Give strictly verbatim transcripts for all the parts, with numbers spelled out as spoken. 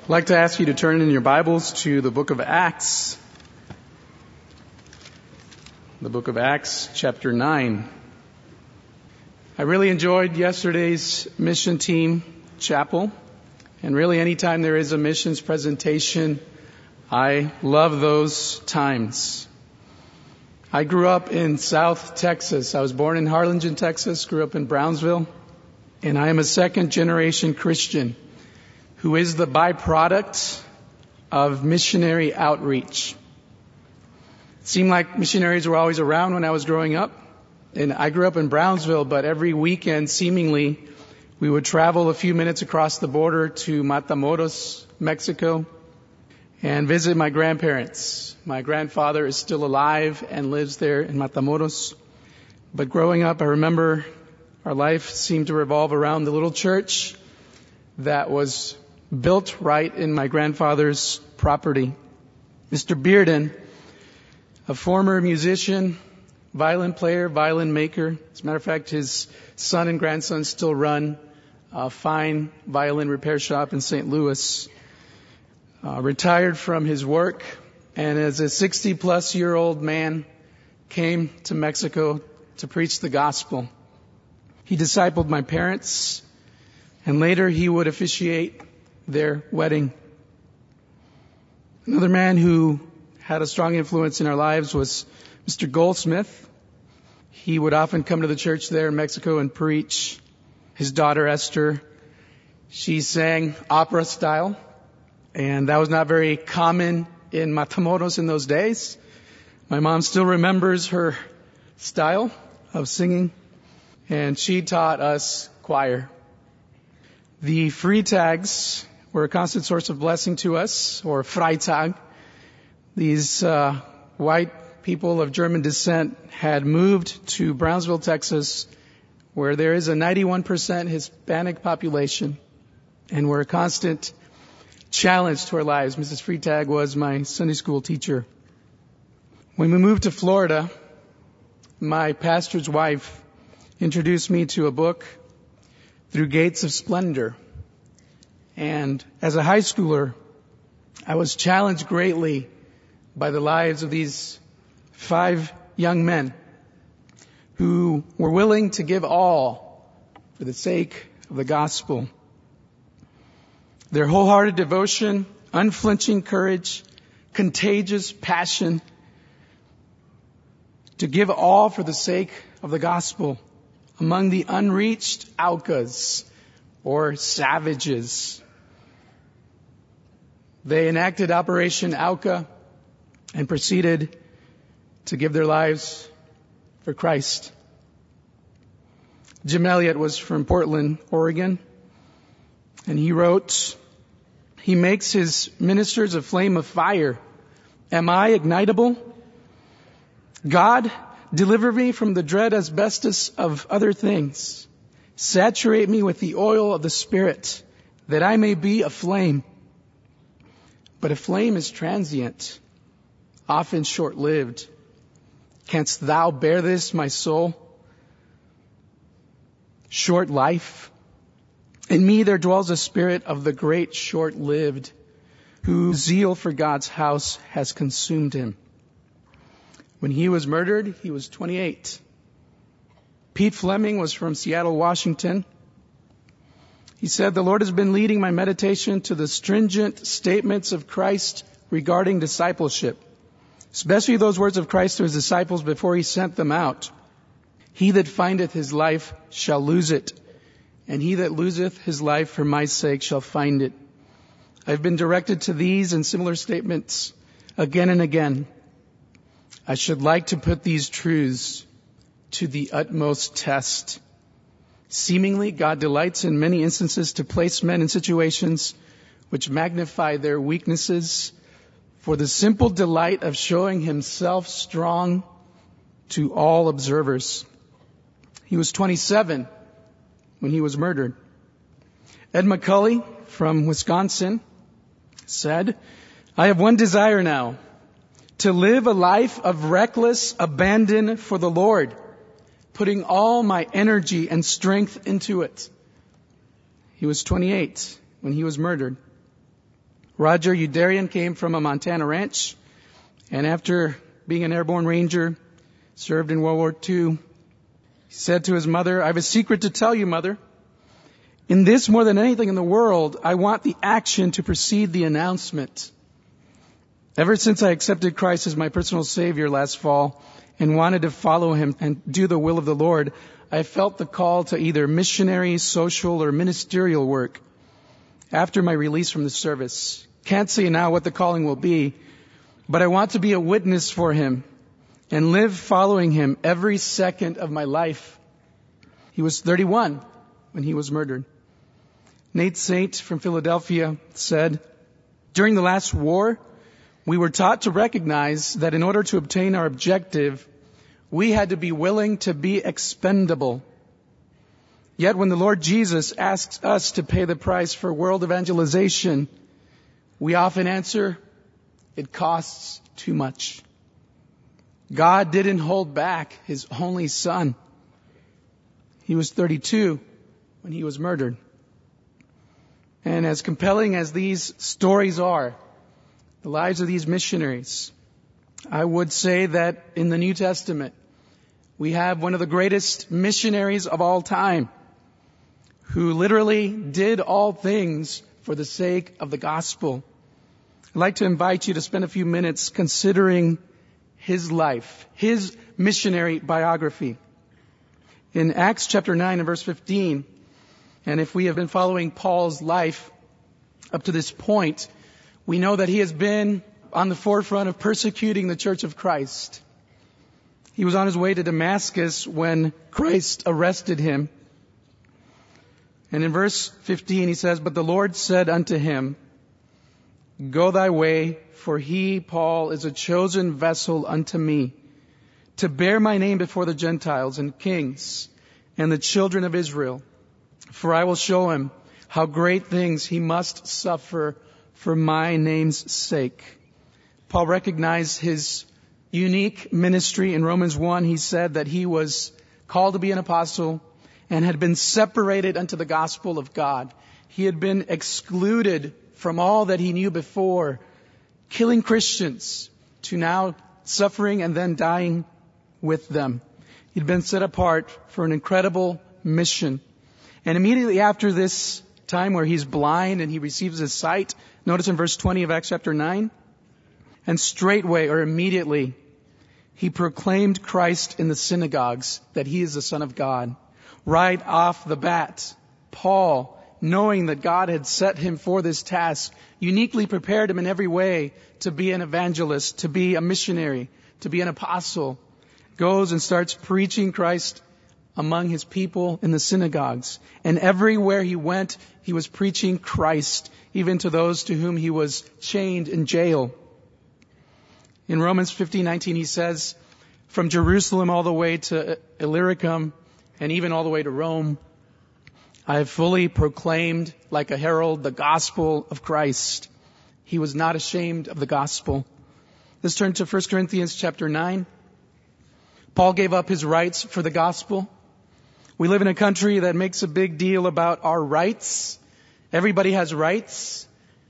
I'd like to ask you to turn in your Bibles to the book of Acts. The book of Acts, chapter nine. I really enjoyed yesterday's mission team chapel. And really anytime there is a missions presentation, I love those times. I grew up in South Texas. I was born in Harlingen, Texas, grew up in Brownsville. And I am a second generation Christian who is the byproduct of missionary outreach. It seemed like missionaries were always around when I was growing up. And I grew up in Brownsville, but every weekend, seemingly, we would travel a few minutes across the border to Matamoros, Mexico, and visit my grandparents. My grandfather is still alive and lives there in Matamoros. But growing up, I remember our life seemed to revolve around the little church that was built right in my grandfather's property. Mister Bearden, a former musician, violin player, violin maker. As a matter of fact, his son and grandson still run a fine violin repair shop in Saint Louis. Uh, retired from his work, and as a sixty-plus year old man, came to Mexico to preach the gospel. He discipled my parents, and later he would officiate their wedding. Another man who had a strong influence in our lives was Mister Goldsmith. He would often come to the church there in Mexico and preach. His daughter Esther, she sang opera style, and that was not very common in Matamoros in those days. My mom still remembers her style of singing, and she taught us choir. The Freitags were a constant source of blessing to us, or Freitag. These uh, white people of German descent had moved to Brownsville, Texas, where there is a ninety-one percent Hispanic population, and were a constant challenge to our lives. Missus Freitag was my Sunday school teacher. When we moved to Florida, my pastor's wife introduced me to a book, Through Gates of Splendor. And as a high schooler, I was challenged greatly by the lives of these five young men who were willing to give all for the sake of the gospel. Their wholehearted devotion, unflinching courage, contagious passion to give all for the sake of the gospel among the unreached Aucas, or savages. They enacted Operation Auca and proceeded to give their lives for Christ. Jim Elliot was from Portland, Oregon, and he wrote, "He makes his ministers a flame of fire. Am I ignitable? God, deliver me from the dread asbestos of other things. Saturate me with the oil of the Spirit, that I may be a flame. But a flame is transient, often short-lived. Canst thou bear this, my soul? Short life. In me there dwells a spirit of the great short-lived, whose zeal for God's house has consumed him." When he was murdered, he was twenty-eight. Pete Fleming was from Seattle, Washington. He said, "The Lord has been leading my meditation to the stringent statements of Christ regarding discipleship, especially those words of Christ to his disciples before he sent them out. He that findeth his life shall lose it, and he that loseth his life for my sake shall find it. I've been directed to these and similar statements again and again. I should like to put these truths to the utmost test. Seemingly, God delights in many instances to place men in situations which magnify their weaknesses for the simple delight of showing himself strong to all observers." He was twenty-seven when he was murdered. Ed McCully from Wisconsin said, "I have one desire now, to live a life of reckless abandon for the Lord, putting all my energy and strength into it." He was twenty-eight when he was murdered. Roger Udarian came from a Montana ranch, and after being an airborne ranger, served in World War Two, he said to his mother, "I have a secret to tell you, Mother. In this, more than anything in the world, I want the action to precede the announcement. Ever since I accepted Christ as my personal Savior last fall and wanted to follow Him and do the will of the Lord, I felt the call to either missionary, social, or ministerial work after my release from the service. Can't say now what the calling will be, but I want to be a witness for Him and live following Him every second of my life." He was thirty-one when he was murdered. Nate Saint from Philadelphia said, "During the last war, we were taught to recognize that in order to obtain our objective, we had to be willing to be expendable. Yet when the Lord Jesus asks us to pay the price for world evangelization, we often answer, it costs too much. God didn't hold back His only Son. He was thirty-two when he was murdered." And as compelling as these stories are, the lives of these missionaries, I would say that in the New Testament, we have one of the greatest missionaries of all time who literally did all things for the sake of the gospel. I'd like to invite you to spend a few minutes considering his life, his missionary biography. In Acts chapter nine and verse fifteen, and if we have been following Paul's life up to this point, we know that he has been on the forefront of persecuting the Church of Christ. He was on his way to Damascus when Christ arrested him. And in verse fifteen he says, "But the Lord said unto him, Go thy way, for he, Paul, is a chosen vessel unto me, to bear my name before the Gentiles and kings and the children of Israel. For I will show him how great things he must suffer for my name's sake." Paul recognized his unique ministry. In Romans one, he said that he was called to be an apostle and had been separated unto the gospel of God. He had been excluded from all that he knew before, killing Christians, to now suffering and then dying with them. He'd been set apart for an incredible mission. And immediately after this time where he's blind and he receives his sight, notice in verse twenty of Acts chapter nine, "And straightway," or immediately, "he proclaimed Christ in the synagogues, that he is the Son of God." Right off the bat, Paul, knowing that God had set him for this task, uniquely prepared him in every way to be an evangelist, to be a missionary, to be an apostle, goes and starts preaching Christ among his people in the synagogues. And everywhere he went, he was preaching Christ, even to those to whom he was chained in jail. In Romans fifteen nineteen, he says, "From Jerusalem all the way to Illyricum, and even all the way to Rome, I have fully proclaimed like a herald the gospel of Christ." He was not ashamed of the gospel. Let's turn to First Corinthians chapter nine. Paul gave up his rights for the gospel. We live in a country that makes a big deal about our rights. Everybody has rights.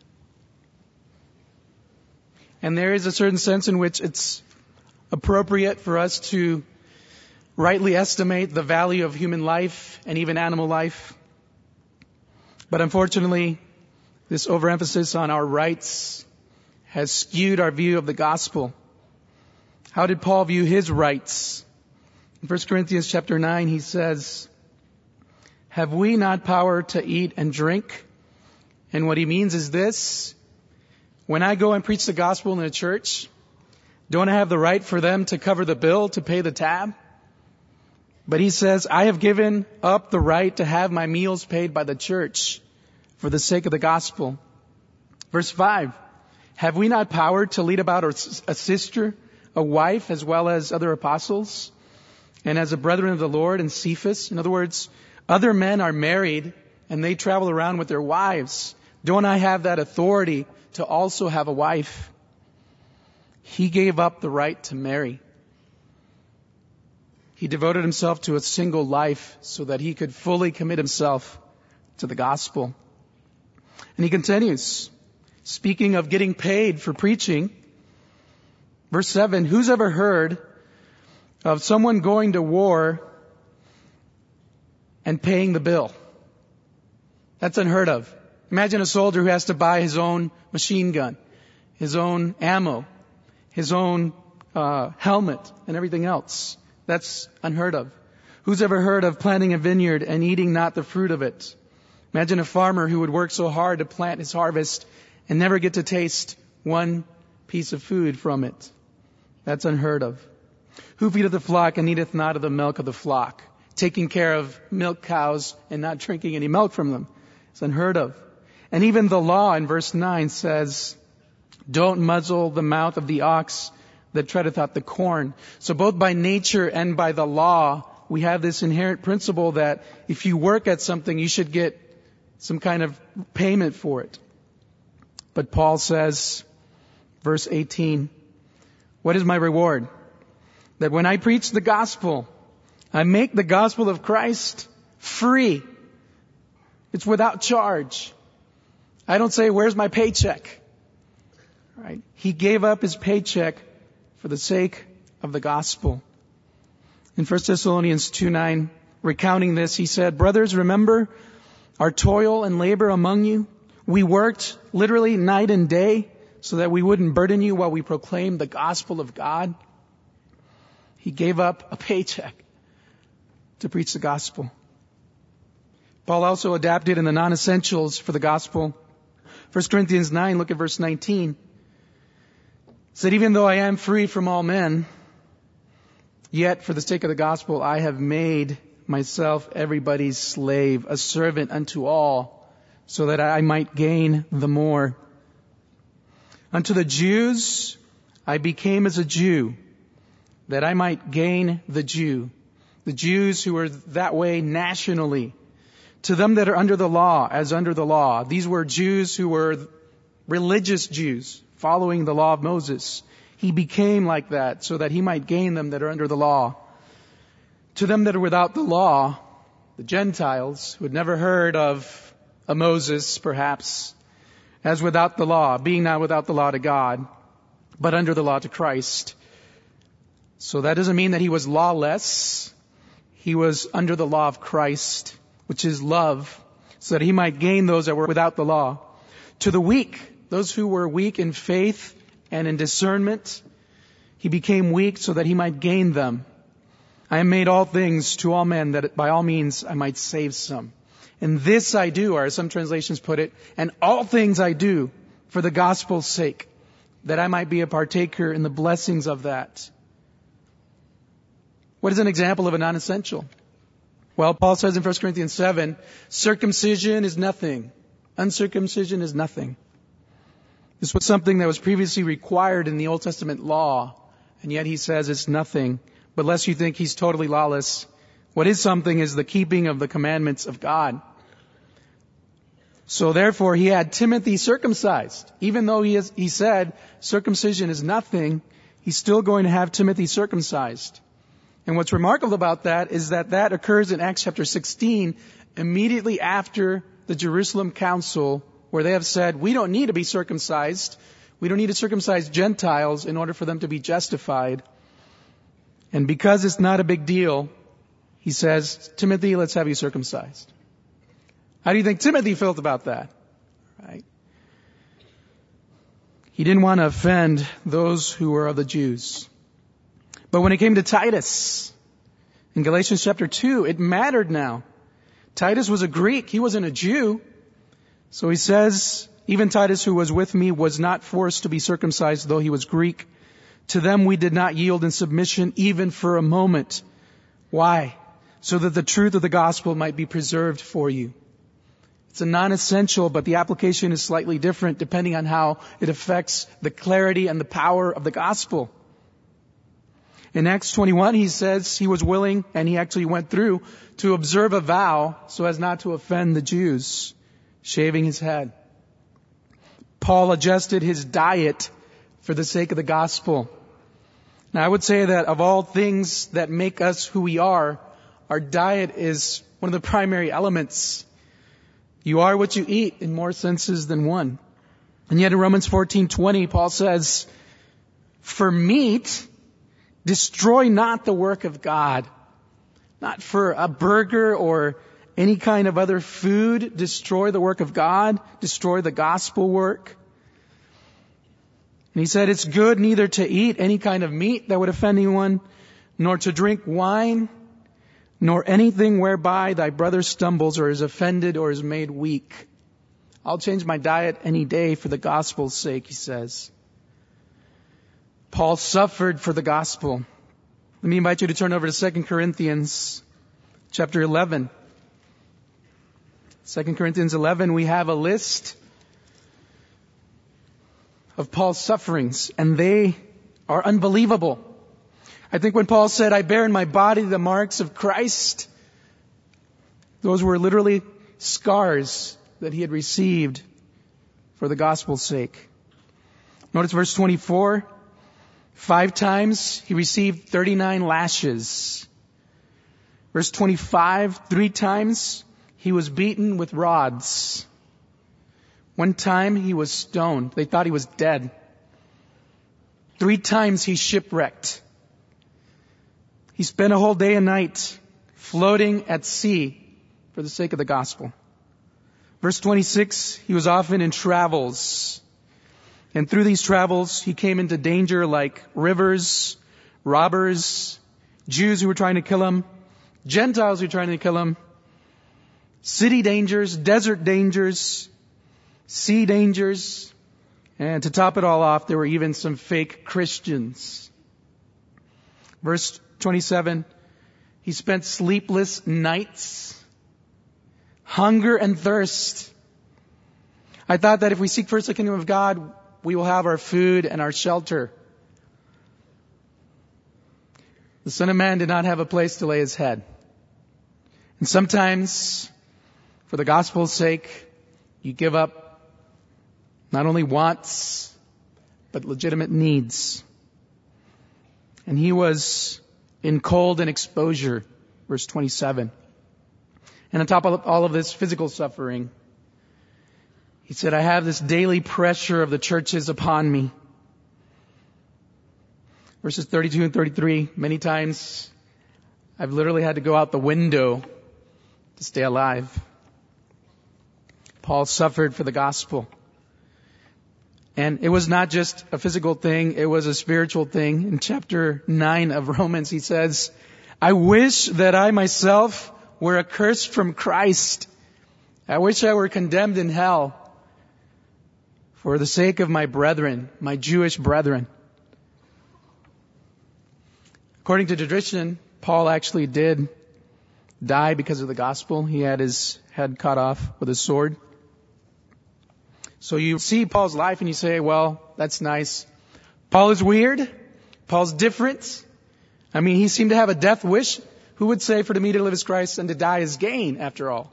And there is a certain sense in which it's appropriate for us to rightly estimate the value of human life and even animal life. But unfortunately, this overemphasis on our rights has skewed our view of the gospel. How did Paul view his rights? In First Corinthians chapter nine, he says, "Have we not power to eat and drink?" And what he means is this: when I go and preach the gospel in a church, don't I have the right for them to cover the bill, to pay the tab? But he says, I have given up the right to have my meals paid by the church for the sake of the gospel. Verse five, "Have we not power to lead about a sister, a wife, as well as other apostles, and as a brethren of the Lord and Cephas?" In other words, other men are married and they travel around with their wives. Don't I have that authority to also have a wife? He gave up the right to marry. He devoted himself to a single life so that he could fully commit himself to the gospel. And he continues, Speaking of getting paid for preaching, verse seven, who's ever heard of someone going to war and paying the bill? That's unheard of. Imagine a soldier who has to buy his own machine gun, his own ammo, his own uh, helmet, and everything else. That's unheard of. Who's ever heard of planting a vineyard and eating not the fruit of it? Imagine a farmer who would work so hard to plant his harvest and never get to taste one piece of food from it. That's unheard of. Who feedeth the flock and eateth not of the milk of the flock? Taking care of milk cows and not drinking any milk from them. It's unheard of. And even the law in verse nine says, don't muzzle the mouth of the ox that treadeth out the corn. So both by nature and by the law, we have this inherent principle that if you work at something, you should get some kind of payment for it. But Paul says, verse eighteen, what is my reward? That when I preach the gospel, I make the gospel of Christ free. It's without charge. I don't say, where's my paycheck? Right? He gave up his paycheck for the sake of the gospel. In First Thessalonians two nine, recounting this, he said, brothers, remember our toil and labor among you. We worked literally night and day so that we wouldn't burden you while we proclaimed the gospel of God. He gave up a paycheck to preach the gospel. Paul also adapted in the non-essentials for the gospel. First Corinthians nine, look at verse nineteen. It said, even though I am free from all men, yet for the sake of the gospel, I have made myself everybody's slave, a servant unto all, so that I might gain the more. Unto the Jews, I became as a Jew, that I might gain the Jew. The Jews who were that way nationally. To them that are under the law, as under the law. These were Jews who were religious Jews, following the law of Moses. He became like that so that he might gain them that are under the law. To them that are without the law, the Gentiles, who had never heard of a Moses, perhaps, as without the law, being not without the law to God, but under the law to Christ. So that doesn't mean that he was lawless. He was under the law of Christ, which is love, so that he might gain those that were without the law. To the weak, those who were weak in faith and in discernment, he became weak so that he might gain them. I am made all things to all men, that by all means I might save some. And this I do, or as some translations put it, and all things I do for the gospel's sake, that I might be a partaker in the blessings of that. What is an example of a non-essential? Well, Paul says in First Corinthians seven, circumcision is nothing. Uncircumcision is nothing. This was something that was previously required in the Old Testament law, and yet he says it's nothing. But lest you think he's totally lawless, what is something is the keeping of the commandments of God. So therefore he had Timothy circumcised. Even though he, is, he said circumcision is nothing, he's still going to have Timothy circumcised. And what's remarkable about that is that that occurs in Acts chapter sixteen, immediately after the Jerusalem Council, where they have said, we don't need to be circumcised. We don't need to circumcise Gentiles in order for them to be justified. And because it's not a big deal, he says, Timothy, let's have you circumcised. How do you think Timothy felt about that? Right? He didn't want to offend those who were of the Jews. But when it came to Titus, in Galatians chapter two, it mattered now. Titus was a Greek. He wasn't a Jew. So he says, even Titus who was with me was not forced to be circumcised, though he was Greek. To them we did not yield in submission even for a moment. Why? So that the truth of the gospel might be preserved for you. It's a non-essential, but the application is slightly different depending on how it affects the clarity and the power of the gospel. In Acts twenty-one, he says he was willing, and he actually went through, to observe a vow so as not to offend the Jews, shaving his head. Paul adjusted his diet for the sake of the gospel. Now, I would say that of all things that make us who we are, our diet is one of the primary elements. You are what you eat in more senses than one. And yet in Romans fourteen twenty, Paul says, for meat, destroy not the work of God. Not for a burger or any kind of other food, destroy the work of God, destroy the gospel work. And he said, it's good neither to eat any kind of meat that would offend anyone, nor to drink wine, nor anything whereby thy brother stumbles or is offended or is made weak. I'll change my diet any day for the gospel's sake, he says. Paul suffered for the gospel. Let me invite you to turn over to Second Corinthians chapter eleven. Second Corinthians eleven, we have a list of Paul's sufferings, and they are unbelievable. I think when Paul said, I bear in my body the marks of Christ, those were literally scars that he had received for the gospel's sake. Notice verse twenty-four. Five times he received thirty-nine lashes. Verse twenty-five, three times he was beaten with rods. One time he was stoned. They thought he was dead. Three times he shipwrecked. He spent a whole day and night floating at sea for the sake of the gospel. Verse twenty-six, he was often in travels. And through these travels, he came into danger like rivers, robbers, Jews who were trying to kill him, Gentiles who were trying to kill him, city dangers, desert dangers, sea dangers, and to top it all off, there were even some fake Christians. Verse twenty-seven, he spent sleepless nights, hunger and thirst. I thought that if we seek first the kingdom of God, we will have our food and our shelter. The Son of Man did not have a place to lay his head. And sometimes, for the gospel's sake, you give up not only wants, but legitimate needs. And he was in cold and exposure, verse twenty-seven. And on top of all of this physical suffering, he said, I have this daily pressure of the churches upon me. Verses thirty-two and thirty-three, many times I've literally had to go out the window to stay alive. Paul suffered for the gospel. And it was not just a physical thing, it was a spiritual thing. In chapter nine of Romans, he says, I wish that I myself were accursed from Christ. I wish I were condemned in hell for the sake of my brethren, my Jewish brethren. According to tradition, Paul actually did die because of the gospel. He had his head cut off with a sword. So you see Paul's life and you say, well, that's nice. Paul is weird. Paul's different. I mean, he seemed to have a death wish. Who would say for to me to live is Christ and to die is gain, after all?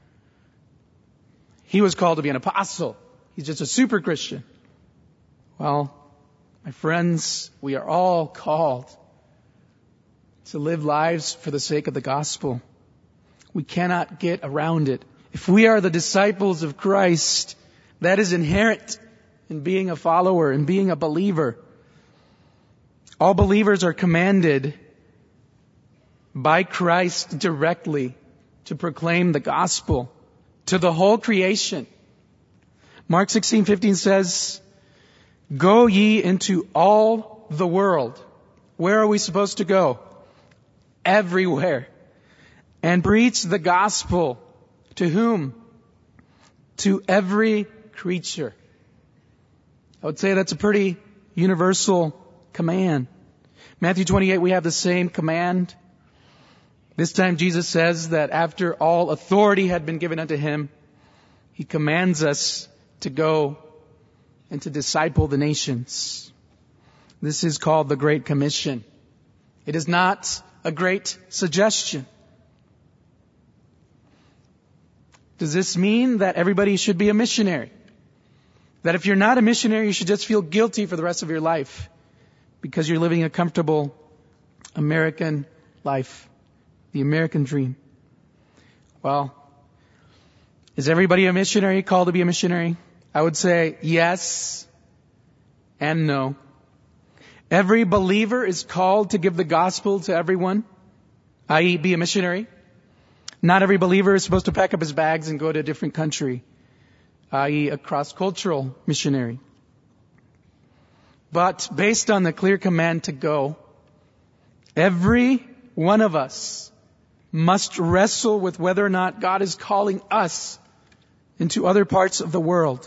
He was called to be an apostle. He's just a super Christian. Well, my friends, we are all called to live lives for the sake of the gospel. We cannot get around it. If we are the disciples of Christ, that is inherent in being a follower and being a believer. All believers are commanded by Christ directly to proclaim the gospel to the whole creation. Mark sixteen fifteen says, go ye into all the world. Where are we supposed to go? Everywhere. And preach the gospel. To whom? To every creature. I would say that's a pretty universal command. Matthew twenty-eight, we have the same command. This time Jesus says that after all authority had been given unto him, he commands us to go and to disciple the nations. This is called the Great Commission. It is not a great suggestion. Does this mean that everybody should be a missionary? That if you're not a missionary, you should just feel guilty for the rest of your life because you're living a comfortable American life, the American dream? Well, is everybody a missionary, called to be a missionary? I would say yes and no. Every believer is called to give the gospel to everyone, that is be a missionary. Not every believer is supposed to pack up his bags and go to a different country, that is a cross-cultural missionary. But based on the clear command to go, every one of us must wrestle with whether or not God is calling us into other parts of the world.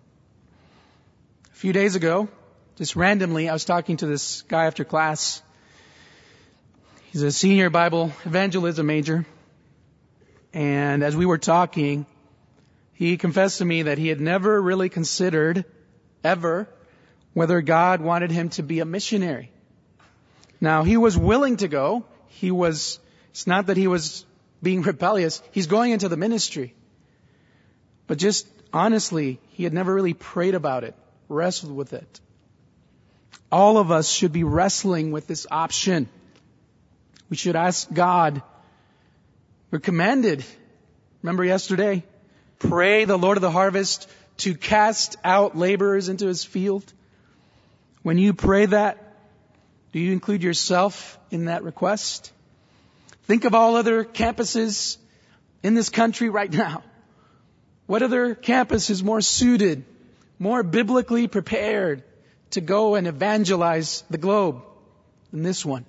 A few days ago, just randomly, I was talking to this guy after class. He's a senior Bible evangelism major. And as we were talking, he confessed to me that he had never really considered, ever, whether God wanted him to be a missionary. Now, he was willing to go. He was, it's not that he was being rebellious. He's going into the ministry. But just honestly, he had never really prayed about it, wrestled with it. All of us should be wrestling with this option. We should ask God. We're commanded, remember yesterday, pray the Lord of the harvest to cast out laborers into his field. When you pray that, do you include yourself in that request? Think of all other campuses in this country right now. What other campus is more suited, more biblically prepared to go and evangelize the globe than this one?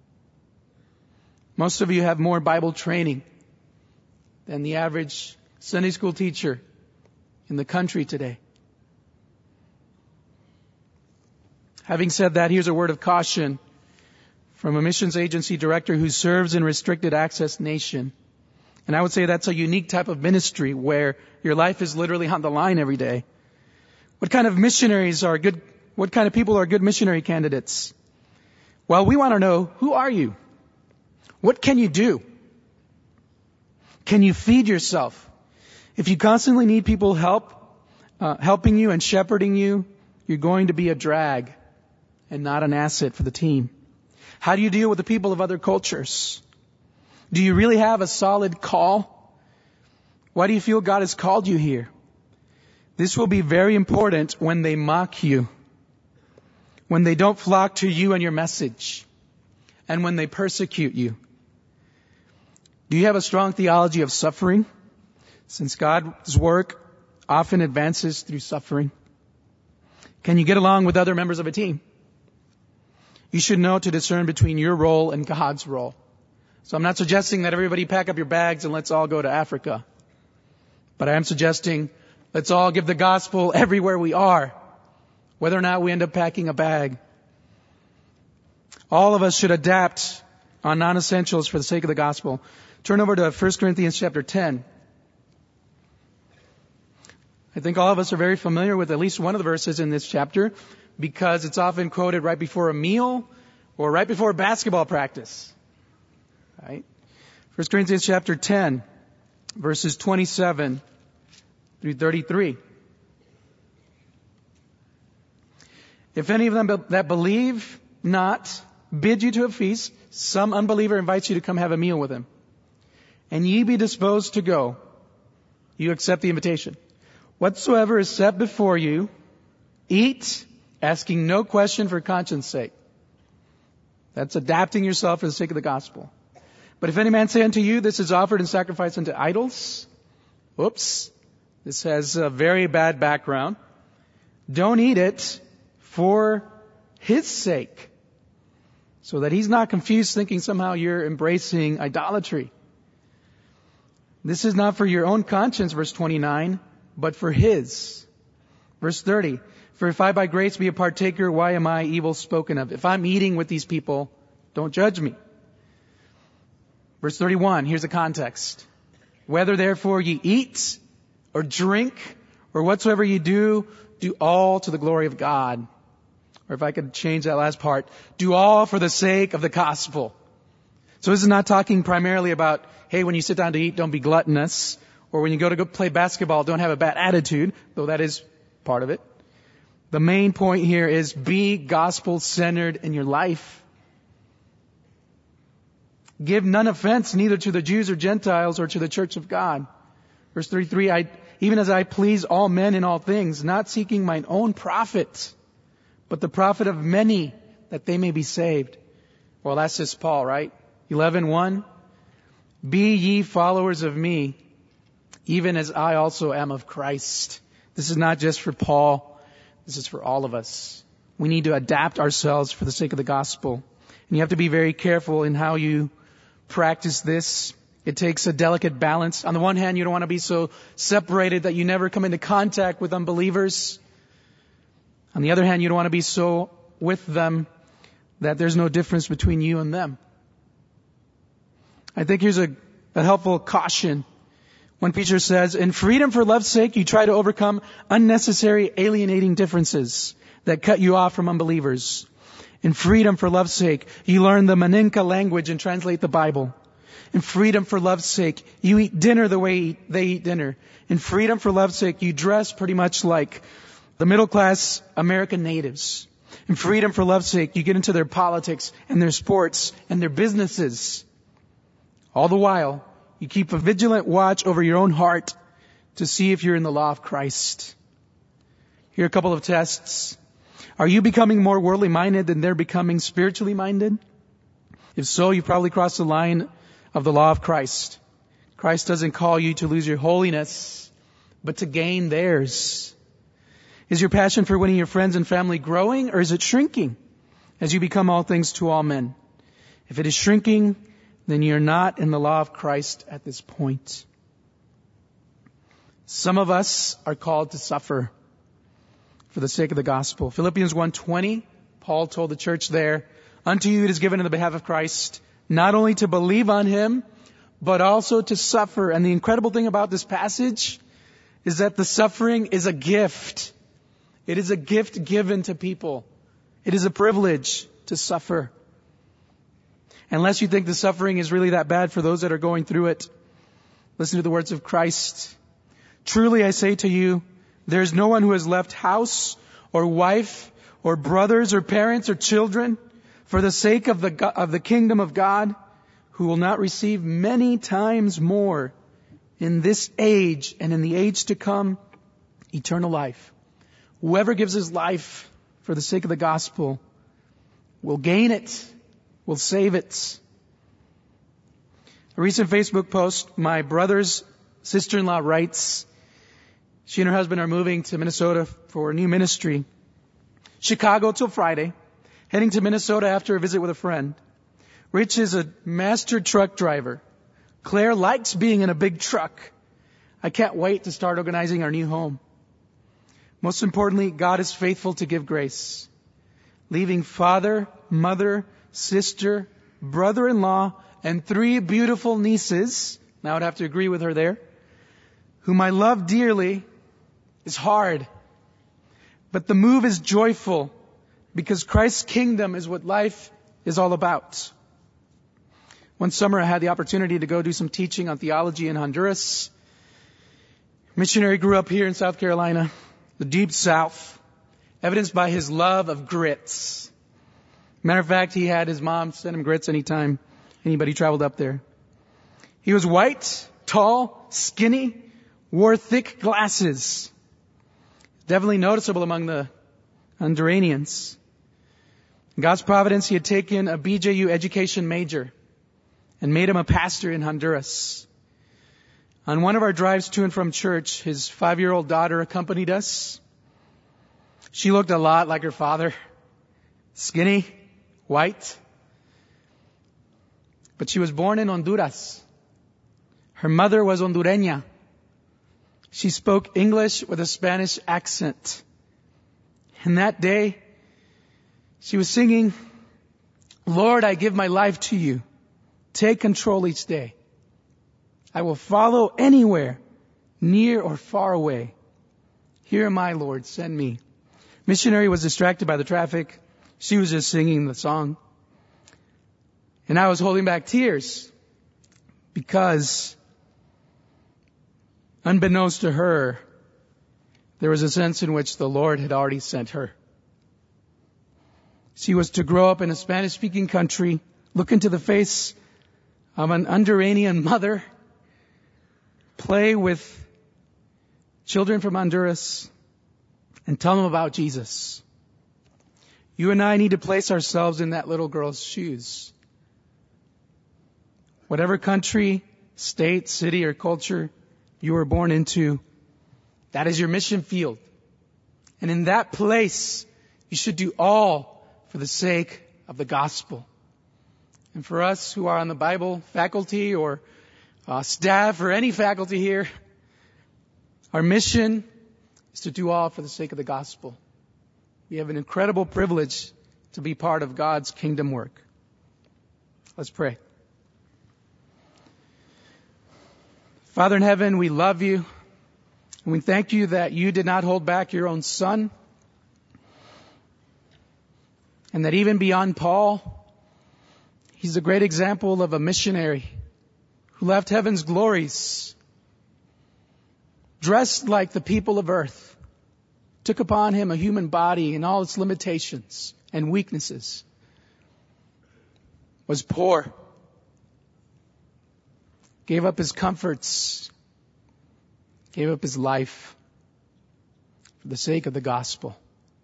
Most of you have more Bible training than the average Sunday school teacher in the country today. Having said that, here's a word of caution from a missions agency director who serves in restricted access nation. And I would say that's a unique type of ministry where your life is literally on the line every day. What kind of missionaries are good, what kind of people are good missionary candidates? Well, we want to know, who are you? What can you do? Can you feed yourself? If you constantly need people help, uh, helping you and shepherding you, you're going to be a drag and not an asset for the team. How do you deal with the people of other cultures? Do you really have a solid call? Why do you feel God has called you here? This will be very important when they mock you, when they don't flock to you and your message, and when they persecute you. Do you have a strong theology of suffering? Since God's work often advances through suffering. Can you get along with other members of a team? You should know to discern between your role and God's role. So I'm not suggesting that everybody pack up your bags and let's all go to Africa. But I am suggesting let's all give the gospel everywhere we are, whether or not we end up packing a bag. All of us should adapt on non-essentials for the sake of the gospel. Turn over to First Corinthians chapter ten. I think all of us are very familiar with at least one of the verses in this chapter because it's often quoted right before a meal or right before a basketball practice. Right? First Corinthians chapter ten, verses twenty-seven through thirty-three. If any of them that believe not bid you to a feast, some unbeliever invites you to come have a meal with him, and ye be disposed to go, you accept the invitation. Whatsoever is set before you, eat, asking no question for conscience sake. That's adapting yourself for the sake of the gospel. But if any man say unto you, this is offered in sacrifice unto idols, oops, this has a very bad background. Don't eat it for his sake, so that he's not confused thinking somehow you're embracing idolatry. This is not for your own conscience, verse twenty-nine, but for his. Verse thirty, for if I by grace be a partaker, why am I evil spoken of? If I'm eating with these people, don't judge me. Verse thirty-one, here's the context. Whether therefore ye eat or drink or whatsoever ye do, do all to the glory of God. Or if I could change that last part, do all for the sake of the gospel. So this is not talking primarily about, hey, when you sit down to eat, don't be gluttonous. Or when you go to go play basketball, don't have a bad attitude, though that is part of it. The main point here is be gospel-centered in your life. Give none offense neither to the Jews or Gentiles or to the church of God. Verse thirty-three, I, even as I please all men in all things, not seeking mine own profit, but the profit of many, that they may be saved. Well, that's just Paul, right? eleven one. Be ye followers of me, even as I also am of Christ. This is not just for Paul. This is for all of us. We need to adapt ourselves for the sake of the gospel. And you have to be very careful in how you practice this. It takes a delicate balance. On the one hand, you don't want to be so separated that you never come into contact with unbelievers. On the other hand, you don't want to be so with them that there's no difference between you and them. I think here's a, a helpful caution. When Peter says, in freedom for love's sake, you try to overcome unnecessary alienating differences that cut you off from unbelievers. In freedom for love's sake, you learn the Maninka language and translate the Bible. In freedom for love's sake, you eat dinner the way they eat dinner. In freedom for love's sake, you dress pretty much like the middle class American natives. In freedom for love's sake, you get into their politics and their sports and their businesses. All the while, you keep a vigilant watch over your own heart to see if you're in the law of Christ. Here are a couple of tests. Are you becoming more worldly minded than they're becoming spiritually minded? If so, you've probably crossed the line of the law of Christ. Christ doesn't call you to lose your holiness, but to gain theirs. Is your passion for winning your friends and family growing, or is it shrinking as you become all things to all men? If it is shrinking, then you're not in the law of Christ at this point. Some of us are called to suffer for the sake of the gospel. Philippians one twenty, Paul told the church there, unto you it is given in the behalf of Christ, not only to believe on Him, but also to suffer. And the incredible thing about this passage is that the suffering is a gift. It is a gift given to people. It is a privilege to suffer. Unless you think the suffering is really that bad for those that are going through it, listen to the words of Christ. Truly I say to you, there is no one who has left house or wife or brothers or parents or children for the sake of the of the kingdom of God, who will not receive many times more in this age and in the age to come eternal life. Whoever gives his life for the sake of the gospel will gain it. We'll save it. A recent Facebook post, my brother's sister-in-law writes, she and her husband are moving to Minnesota for a new ministry. Chicago till Friday, heading to Minnesota after a visit with a friend. Rich is a master truck driver. Claire likes being in a big truck. I can't wait to start organizing our new home. Most importantly, God is faithful to give grace. Leaving father, mother, sister, brother-in-law, and three beautiful nieces, and I would have to agree with her there, whom I love dearly, is hard. But the move is joyful because Christ's kingdom is what life is all about. One summer I had the opportunity to go do some teaching on theology in Honduras. Missionary grew up here in South Carolina, the deep South, evidenced by his love of grits. Matter of fact, he had his mom send him grits anytime anybody traveled up there. He was white, tall, skinny, wore thick glasses. Definitely noticeable among the Honduranians. In God's providence, he had taken a B J U education major and made him a pastor in Honduras. On one of our drives to and from church, his five-year-old daughter accompanied us. She looked a lot like her father. Skinny, white. But she was born in Honduras. Her mother was Hondureña. She spoke English with a Spanish accent. And that day, she was singing, Lord, I give my life to you. Take control each day. I will follow anywhere, near or far away. Here am I, Lord, send me. Missionary was distracted by the traffic. She was just singing the song. And I was holding back tears because unbeknownst to her, there was a sense in which the Lord had already sent her. She was to grow up in a Spanish-speaking country, look into the face of an Honduranian mother, play with children from Honduras and tell them about Jesus. You and I need to place ourselves in that little girl's shoes. Whatever country, state, city, or culture you were born into, that is your mission field. And in that place, you should do all for the sake of the gospel. And for us who are on the Bible faculty or uh, staff or any faculty here, our mission is to do all for the sake of the gospel. We have an incredible privilege to be part of God's kingdom work. Let's pray. Father in heaven, we love you. And we thank you that you did not hold back your own son. And that even beyond Paul, he's a great example of a missionary who left heaven's glories, dressed like the people of earth, took upon him a human body and all its limitations and weaknesses, was poor, gave up his comforts, gave up his life for the sake of the gospel.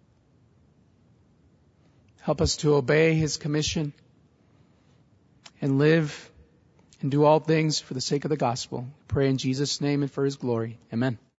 Help us to obey his commission and live and do all things for the sake of the gospel. Pray in Jesus' name and for his glory. Amen.